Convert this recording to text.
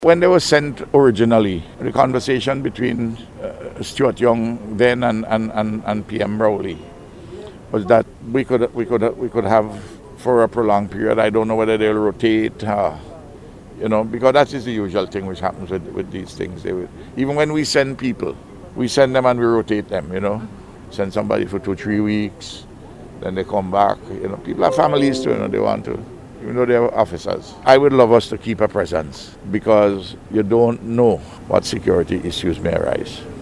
When they were sent originally, the conversation between Stuart Young then and PM Rowley was that we could have for a prolonged period. I don't know whether they'll rotate, because that is the usual thing which happens with these things. Even when we send people, we send them and we rotate them. Send somebody for 2-3 weeks, then they come back. People have families too. They want to. Even though they're officers. I would love us to keep a presence because you don't know what security issues may arise.